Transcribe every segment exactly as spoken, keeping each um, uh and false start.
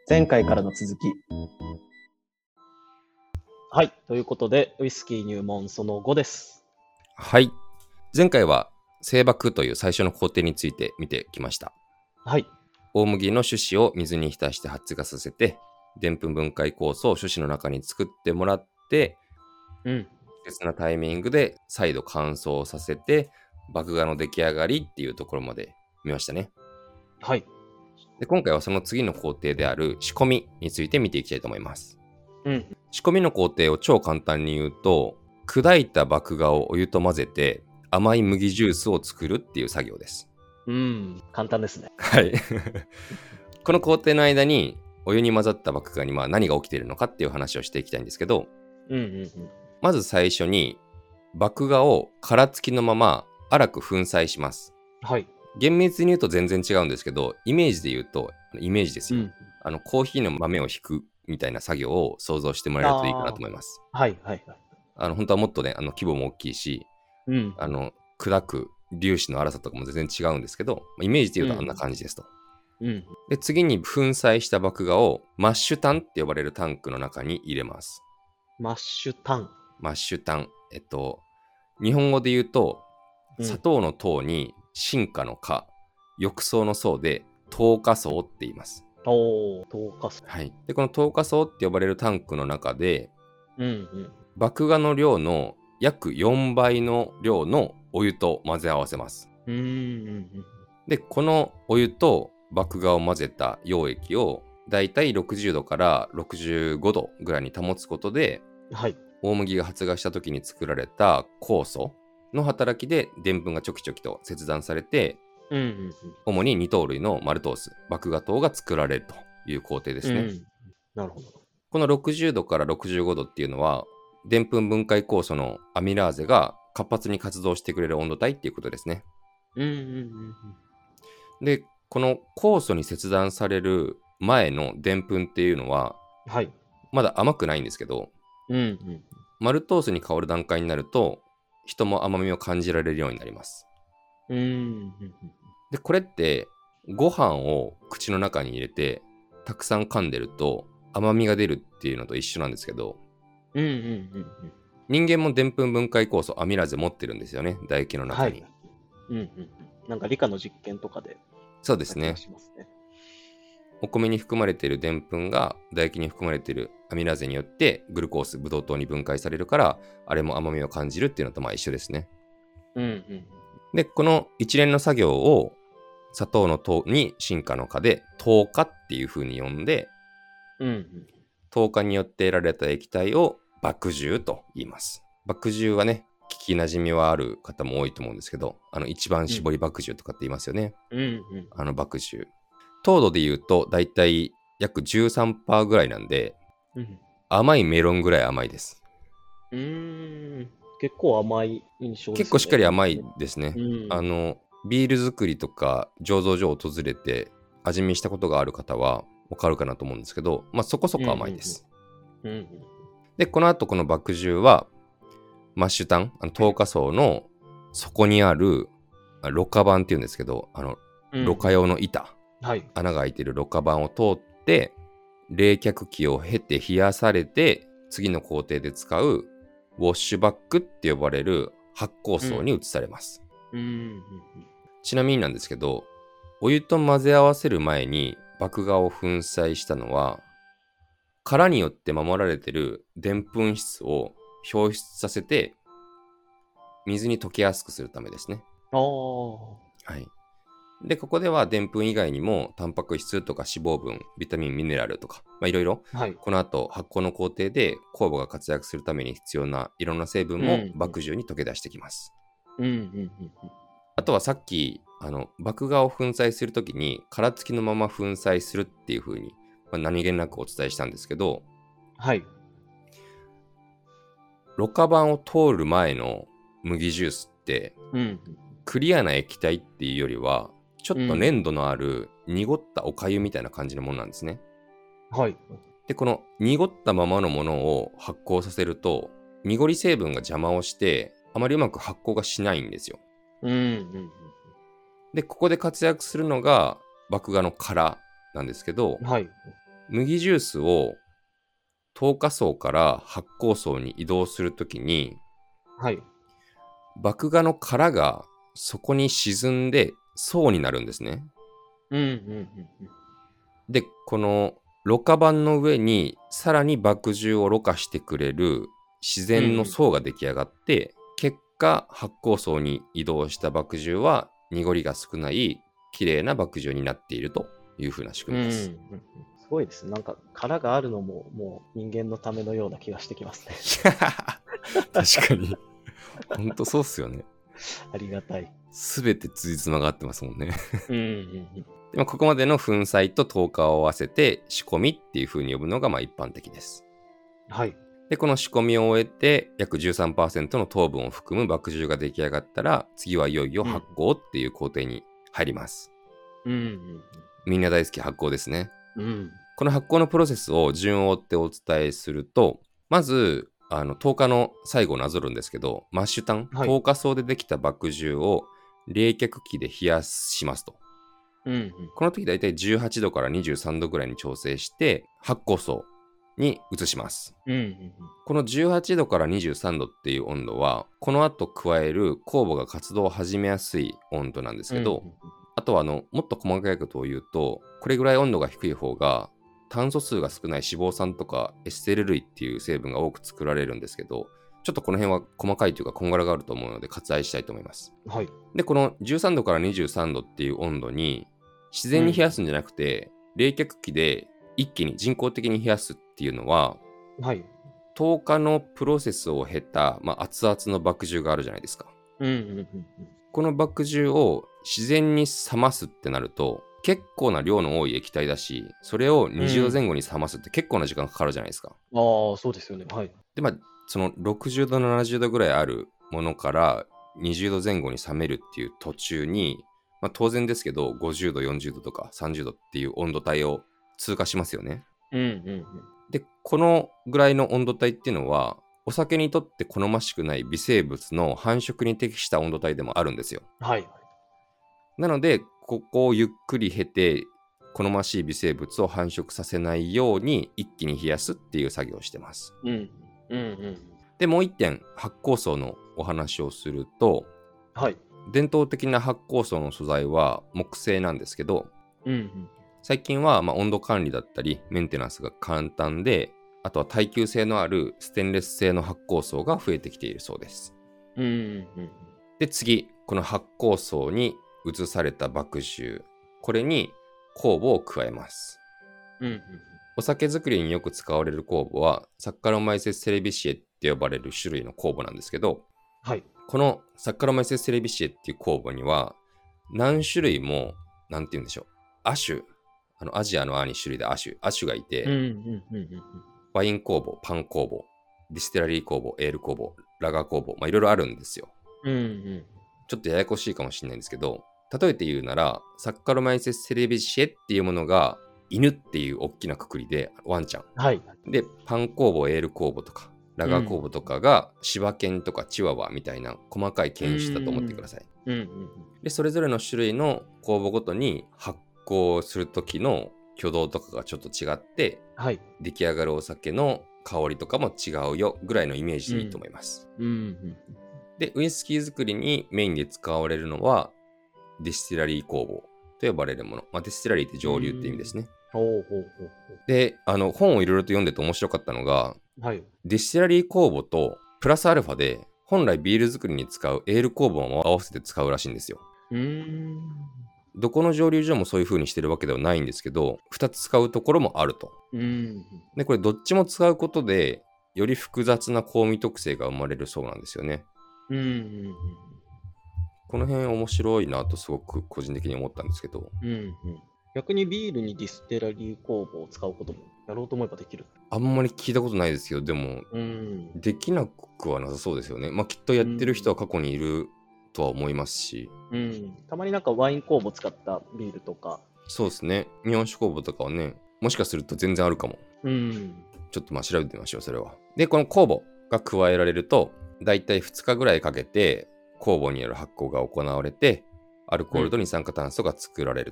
前回からの続き。はい。ということで、ウイスキー入門そのごです。 はい。前回は精爆という最初の工程について見てきました。 はい。 大麦の種子を水に浸して発芽させて、でんぷん分解酵素を種子の中に作ってもらって、 うん。 別なタイミングで再度乾燥させて、麦芽の出来上がりっていうところまで見ましたね。 はい。 で、今回はその次の工程である仕込みについて見ていきたいと思います。 うん。 仕込みの工程を超簡単に言うと、砕いた麦芽をお湯と混ぜて甘い麦ジュースを作るっていう作業です。 うん。簡単ですね。 はい。この工程の間にお湯に混ざった麦芽にまあ何が起きているのかっていう話をしていきたいんですけど、 うんうんうん。 まず最初に麦芽を殻付きのまま粗く粉砕します。 はい。 厳密に言うと全然違うんですけど、イメージで言うと、イメージですよ。 うん。 あの、コーヒーの豆をひくみたいな作業を想像してもらえるといいかなと思います。 はいはいはい。 あの、本当はもっとね、あの規模も大きいし、 うん。 あの、砕く粒子の粗さとかも全然違うんですけど、イメージで言うとあんな感じですと。 うん。 で、次に粉砕した麦芽をマッシュタンって呼ばれるタンクの中に入れます。 マッシュタン。 マッシュタン。えっと、日本語で言うと、 うん砂糖の糖に進化の化、浴槽の層で糖化層って言います。 おー、糖化素。 はい。で、この糖化層って呼ばれるタンクの中で、 うんうん。 麦芽の量の約よんばいの量のお湯と混ぜ合わせます。 うんうんうん。 で、このお湯と麦芽を混ぜた溶液をだいたいろくじゅうどからろくじゅうごどぐらいに保つことで、 はい。 大麦が発芽した時に作られた酵素の働きででんぷんがちょきちょきと切断されて、 うんうん主に二糖類のマルトース、麦芽糖が作られるという工程ですうん。 ね。 うん。なるほど。 このろくじゅうどからろくじゅうごどっていうのは、でんぷん分解酵素のアミラーゼが活発に活動してくれる温度帯っていうことですね。 うんうんうんで、この酵素に切断される前のでんぷんっていうのは、 うん。はい。 まだ甘くないんですけど、 うんうん。 マルトースに変わる段階になると、人も甘みを感じられるようになります。 うんうんうん。 で、これってご飯を口の中に入れてたくさん噛んでると甘みが出るっていうのと一緒なんですけど、 うんうんうん人間もでんぷん分解酵素アミラーゼ持ってるんですよね、唾液のうん。 中に。 はい。うんうんうん。なんか理科の実験とかでそうですね。 気がしますね。 お米に含まれているでんぷんが唾液に含まれているアミラーゼによってグルコース、ブドウ糖に分解されるから、あれも甘みを感じるっていうのとまあ一緒ですね。 うんうん。 で、この一連の作業を砂糖の糖に進化の化で糖化っていう風に呼んで、 うんうん。 糖化によって得られた液体を麦汁と言います。麦汁はね、聞きなじみはある方も多いと思うんですけど、あの一番搾り麦汁とかって言いますよね。 うんうん。 あの麦汁。糖度で言うとだいたい約 じゅうさんパーセント ぐらいなんで、 うん甘いメロンぐらい甘いです。 うーん。結構甘い印象ですね。 結構しっかり甘いですね。 うん。 あの、ビール作りとか醸造所を訪れて味見したことがある方はわかるかなと思うんですけど、まあそこそこ甘いです。 うんうん。 で、この後この麦汁はマッシュタン、あの糖化層の底にあるあろ過板っていうんですけど、あの、 うんろ過用の板、 はい。 穴が開いてるろ過板を通って、冷却器を経て冷やされて、次の工程で使うウォッシュバックって呼ばれる発酵層に移されます。 うんうんちなみになんですけど、お湯と混ぜ合わせる前に麦芽を粉砕したのは、殻によって守られているでんぷん質を表出させて、水に溶けやすくするためですね。 ああ。 はい。で、ここではでんぷん以外にも、タンパク質とか脂肪分、ビタミン、ミネラルとか、まあいろいろ、 はい。 この後発酵の工程で酵母が活躍するために必要ないろんな成分もうん麦汁に溶け出してきます。 うんうんうんあとはさっき、あの、麦芽を粉砕するときに、殻付きのまま粉砕するっていう風に、まあ、何気なくお伝えしたんですけど、 はい。 ろ過板を通る前の麦ジュースって、 うんクリアな液体っていうよりは、ちょっと粘度のある濁ったお粥みたいな感じのものなんですね。 はい。 で、この濁ったままのものを発酵させると、濁り成分が邪魔をして、あまりうまく発酵がしないんですよ。 うんうんで、ここで活躍するのが麦芽の殻なんですけど、 うん。はい。 麦ジュースを糖化層から発酵層に移動するときに、 はい。 麦芽の殻がそこに沈んで層になるんですね。 うんうんうんうん。 で、このろ過板の上にさらに麦汁をろ過してくれる自然の層が出来上がって、結果発酵層に移動した麦汁は濁りが少ない綺麗な麦汁になっているという風な仕うんうん組みです。 うん。すごいですね。なんか殻があるのももう人間のためのような気がしてきますね。 確かに。ほんとそうっすよね。 ありがたい。 すべてつじつまが合ってますもんね。 うんうんうん。 でまあここまでの粉砕と糖化を合わせて仕込みっていう風に呼ぶのがまあ一般的です。 はい。 で、この仕込みを終えて約 じゅうさんパーセント の糖分を含む麦汁が出来上がったら、次はいよいようん発酵っていう工程に入ります。 うんうんみんな大好き発酵ですね。 うん。うん。 この発酵のプロセスを順を追ってお伝えすると、まず、あの、糖化の最後をなぞるんですけど、マッシュタン、 はい。 糖化層でできた麦汁を冷却器で冷やしますと。 うんうん。 この時だいたいじゅうはちどからにじゅうさんどぐらいに調整して発酵層に移します。 うんうんうん。 このじゅうはちどからにじゅうさんどっていう温度は、この後加える酵母が活動を始めやすい温度なんですけど、 うんうんあとはあの、もっと細かいことを言うと、これぐらい温度が低い方が、炭素数が少ない脂肪酸とかエステル類っていう成分が多く作られるんですけど、ちょっとこの辺は細かいというかこんがらがあると思うので割愛したいと思います。 はい。 で、このじゅうさんどからにじゅうさんどっていう温度に、自然に冷やすんじゃなくて、冷却器で一気に人工的に冷やすっていうのは、 はい。 糖化のプロセスを経た、まあ、熱々の麦汁があるじゃないですか。 うんうんうんうん。 この麦汁を自然に冷ますってなると、結構な量の多い液体だし、それをにじゅうどぜん後に冷ますって結構な時間かかるじゃないですか。 ああ、そうですよね。はい。 で、まあ、そのろくじゅうど、ななじゅうどぐらいあるものからにじゅうどぜん後に冷めるっていう途中に、まあ、当然ですけど、ごじゅうど、よんじゅうどとかさんじゅうどっていう温度帯を通過しますよね。 うんうんうん。 で、このぐらいの温度帯っていうのは、お酒にとって好ましくない微生物の繁殖に適した温度帯でもあるんですよ。 はい。 なので、ここをゆっくり経て、好ましい微生物を繁殖させないように一気に冷やすっていう作業をしてます。 うんうんうん。 で、もう一点、発酵層のお話をすると、 はい。 伝統的な発酵層の素材は木製なんですけど、 うんうん。 最近はまあ温度管理だったりメンテナンスが簡単で、あとは耐久性のあるステンレス製の発酵層が増えてきているそうです。 うんうんうん。 で、次、この発酵層に移された麦汁、これに酵母を加えます。 うんうん。 お酒作りによく使われる酵母は、サッカロマイセスセレビシエって呼ばれる種類の酵母なんですけど、 はい。 このサッカロマイセスセレビシエっていう酵母には、何種類も、なんて言うんでしょう、亜種、あのアジアの亜に種類で亜種、亜種がいて、 うんうんうんうんワイン酵母、パン酵母、ディステラリー酵母、エール酵母、ラガー酵母、まあいろいろあるんですよ。 うん。うんうん。 ちょっとややこしいかもしれないんですけど、例えて言うなら、サッカロマイセスセレビシエっていうものが、犬っていう大きなくくりで、ワンちゃん。 はい。 で、パン酵母、エール酵母とか、ラガー酵母とかが、柴犬とかチワワみたいな細かい犬種だと思ってください。 うんうんで、それぞれの種類の酵母ごとに発酵する時の挙動とかがちょっと違って、 はい。 出来上がるお酒の香りとかも違うよぐらいのイメージでいいと思います。 うんうんで、ウイスキー作りにメインで使われるのは、ディスティラリー酵母と呼ばれるもの。まあ、ディスティラリーって蒸留って意味ですね。 ほうほうほうほで、あの、本をいろいろと読んでて面白かったのが、 う。はい。 ディスティラリー酵母とプラスアルファで、本来ビール作りに使うエール酵母も合わせて使うらしいんですよ。 うーん。 どこの蒸留所もそういう風にしてるわけではないんですけど、ふたつ使うところもあると。 うん。 で、これどっちも使うことで、より複雑な香味特性が生まれるそうなんですよね。 うんうんこの辺面白いなとすごく個人的に思ったんですけど、 うん。うんうん。逆にビールにディステラリー酵母を使うこともやろうと思えばできる。 あんまり聞いたことないですけど、でも、 うん。 できなくはなさそうですよね。まあ、きっとやってる人は過去にいるとは思いますし、 うん。たまになんかワイン酵母使ったビールとか。 そうですね。日本酒酵母とかはね、もしかすると全然あるかも。 うん。 ちょっとまあ調べてみましょう、それは。で、この酵母が加えられると、だいたいふつかぐらいかけて、酵母による発酵が行われて、アルコールと二酸化炭素が作られると。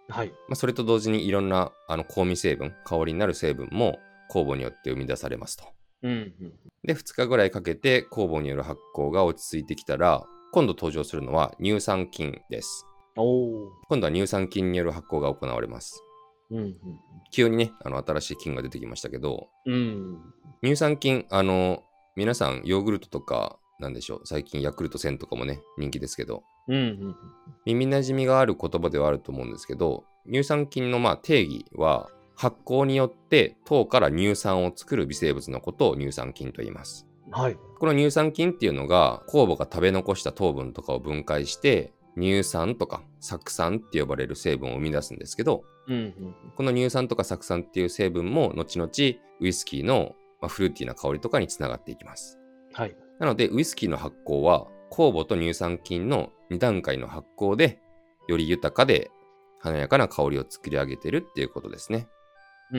はい。 まあ、それと同時にいろんなあの香味成分、香りになる成分も酵母によって生み出されますと。 うん、うん。 で、ふつかぐらいかけて酵母による発酵が落ち着いてきたら、今度登場するのは乳酸菌です。 おお。 今度は乳酸菌による発酵が行われます。 うん、うん。 急にね、あの新しい菌が出てきましたけど、 うん。 乳酸菌、あの、皆さんヨーグルトとか、なんでしょう、最近ヤクルトせんとかもね、人気ですけど、 うん、うん。 耳なじみがある言葉ではあると思うんですけど、乳酸菌のまあ定義は、発酵によって糖から乳酸を作る微生物のことを乳酸菌と言います。 はい。 この乳酸菌っていうのが酵母が食べ残した糖分とかを分解して乳酸とか酢酸って呼ばれる成分を生み出すんですけど、 うん、うん。 この乳酸とか酢酸っていう成分も後々ウイスキーのまあフルーティーな香りとかにつながっていきます。 はい。 なのでウイスキーの発酵は酵母と乳酸菌のに段階の発酵でより豊かで華やかな香りを作り上げてるっていうことですね。 うん、うん。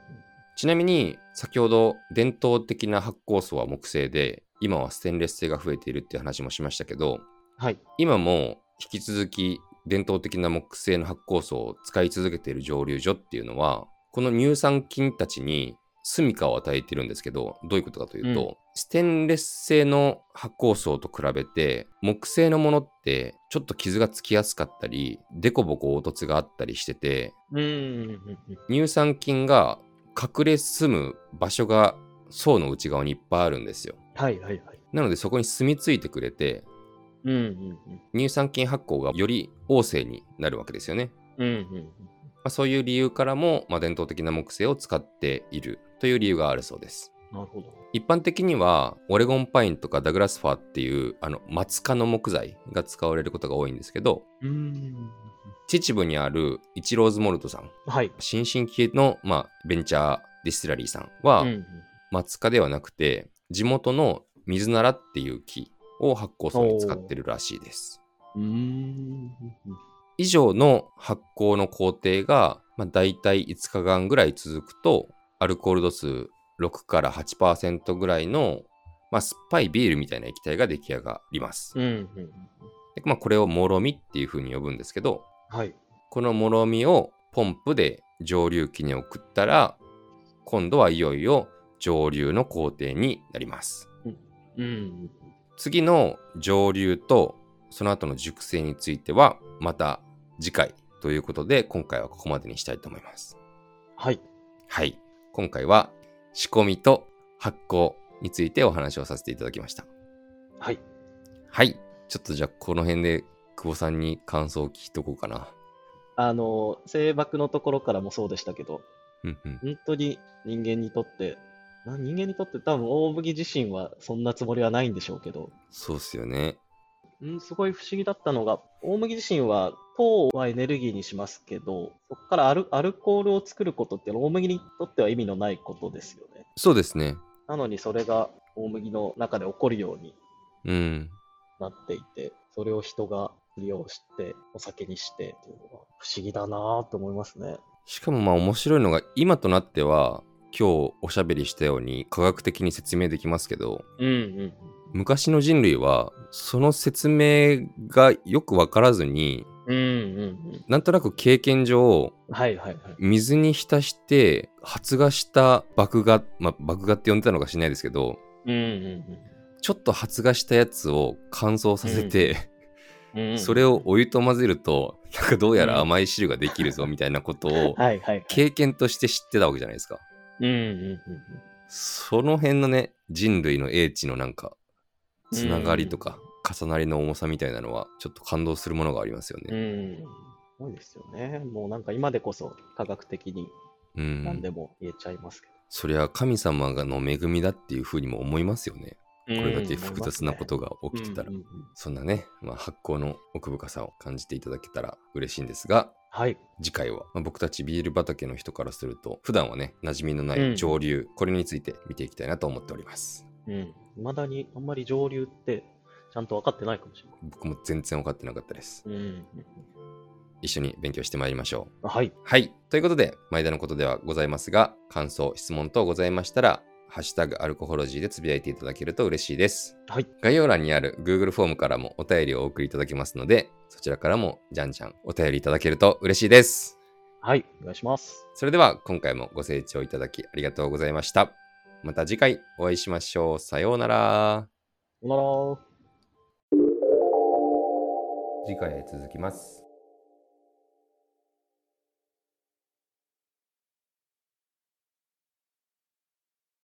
ちなみに先ほど伝統的な発酵素は木製で今はステンレス製が増えているっていう話もしましたけど、 はい。 今も引き続き伝統的な木製の発酵素を使い続けている蒸留所っていうのはこの乳酸菌たちに住処を与えているんですけど、どういうことかというと、 うん、 ステンレス製の発酵素と比べて木製のものってちょっと傷がつきやすかったりデコボコ凹凸があったりしてて、 うん、うん。 乳酸菌が隠れ住む場所が層の内側にいっぱいあるんですよ。 はい、はい、はい。 なのでそこに住み着いてくれてうん、うん。 乳酸菌発酵がより旺盛になるわけですよね。 うん、うん。 まあ、そういう理由からも、まあ、伝統的な木製を使っているという理由があるそうです。 なるほど。 一般的にはオレゴンパインとかダグラスファーっていうあの松科の木材が使われることが多いんですけど、 うん。 秩父にあるイチローズモルトさん、 はい。 新進気の、まあ、ベンチャーディスティラリーさんは、 うん、 松科ではなくて地元の水ならっていう木を発酵素に使ってるらしいです。 うん。うん。 以上の発酵の工程が、まあ、大体いつかかんぐらい続くとアルコール度数ろくからはちパーセント ぐらいの、まあ、酸っぱいビールみたいな液体が出来上がります。 うん、うん。 でまあ、これをもろみっていう風に呼ぶんですけど、 はい。 このもろみをポンプで蒸留機に送ったら今度はいよいよ蒸留の工程になります。 うん。 次の蒸留とその後の熟成についてはまた次回ということで今回はここまでにしたいと思います。 はい。 はい。今回は仕込みと発酵についてお話をさせていただきました。 はい。 はい。ちょっとじゃあこの辺で久保さんに感想を聞いとこうかな。 あの、声爆のところからもそうでしたけど、 うんうん。 本当に人間にとって、な人間にとって多分大麦自身はそんなつもりはないんでしょうけど、 そうっすよね。 うん、すごい不思議だったのが、大麦自身は糖はエネルギーにしますけど、そこからアル、アルコールを作ることって大麦にとっては意味のないことですよね。 そうですね。 なのにそれが大麦の中で起こるようにうん。 なっていて、それを人が利用してお酒にしてっていうのは不思議だなぁと思いますね。 しかもまあ面白いのが今となっては今日おしゃべりしたように科学的に説明できますけど、 うんうん昔の人類はその説明がよくわからずに、 うん。うんうんなんとなく経験上うん。はいはいはい。 水に浸して発芽した麦芽、まあ麦芽って呼んでたのかしれないですけど、 うんうんちょっと発芽したやつを乾燥させて、 うん。うんうん、 それをお湯と混ぜるとなんかどうやら甘い汁ができるぞみたいなことをはいはいはい。 経験として知ってたわけじゃないですか。 うんうんうんその辺のね、人類の英知のなんかうん。 つながりとか重なりの重さみたいなのはちょっと感動するものがありますようね。 ん。そうですよね。もうなんか今でこそ科学的にう何でん。 も言えちゃいますけど。 そりゃ神様がの恵みだっていうふうにも思いますよね。 ここれだけ複雑なことが起きてたら。 うんうんうん、 そんなね、まあ、発酵の奥深さを感じていただけたら嬉しいんですが、 はい。 次回は、まあ、僕たちビール畑の人からすると普段はね馴染みのなうんい蒸留、これについて見ていきたいなと思っております。 うん。未だにあんまり上流ってちゃんと分かってないかもしれない。 僕も全然分かってなかったです。 うん。 一緒に勉強してまいりましょう。 はい。 はい。ということで、毎度のことではございますが、感想、質問等ございましたら、ハッシュタグアルコホロジーでつぶやいていただけると嬉しいです。 はい。 概要欄にある Google フォームからもお便りをお送りいただけますので、 そちらからもじゃんじゃんお便りいただけると嬉しいです。 はい、お願いします。 それでは今回もご清聴いただきありがとうございました。また次回お会いしましょう。さようなら。 さよなら。 次回へ続きます。